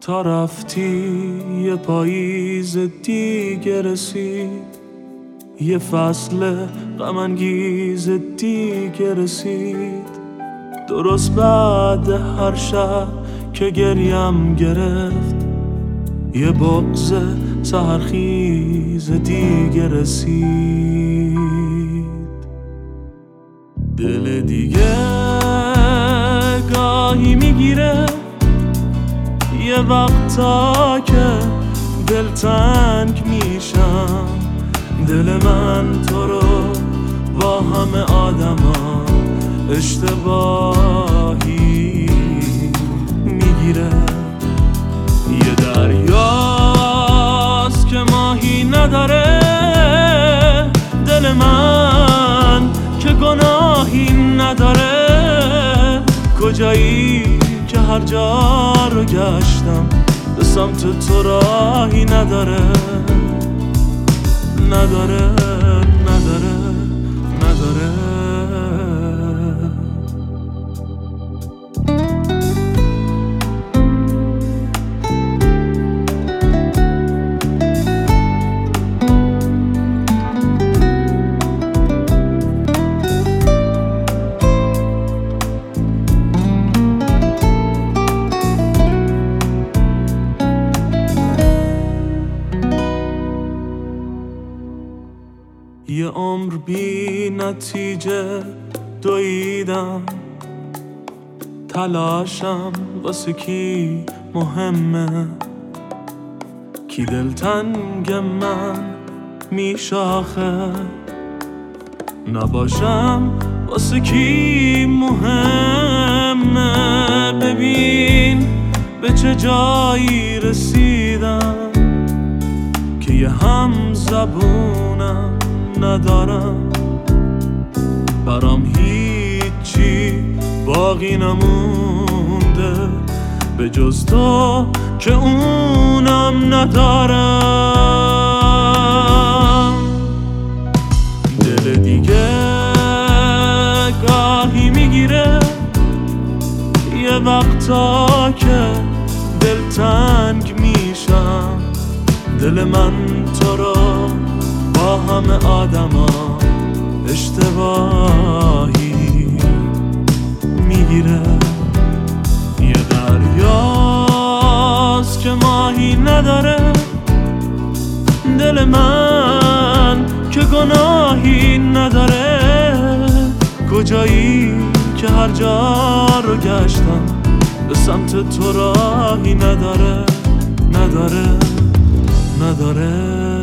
تا رفتی یه پاییز دیگه رسید، یه فصل غم انگیز دیگه رسید. درست بعد هر شب که گریم گرفت، یه بغض سحرخیز دیگه رسید. دل دیگه گاهی میگیره یه وقتا که دلتنگ میشم. دل من تو رو با همه آدما اشتباهی میگیره. یه دریاست که ماهی نداره، دل من که گناهی نداره. کجایی که هر جا رو گشتم به سمت تو راهی نداره، نداره، نداره، نداره. یه عمر بی نتیجه دویدم، تلاشم واسه کی مهمه؟ کی دلتنگ من میشاخه؟ نباشم واسه کی مهمه؟ ببین به چه جایی رسیدم که یه هم زبونم ندارم. برام هیچی باقی نمونده به جز تو که اونم ندارم. دل دیگه گاهی میگیره یه وقتا که دلتنگ میشم. دل من تو رو با همه آدما اشتباهی میگیره. یه دریاست که ماهی نداره، دل من که گناهی نداره. کجایی که هر جا رو گشتم به سمت تو راهی نداره، نداره، نداره.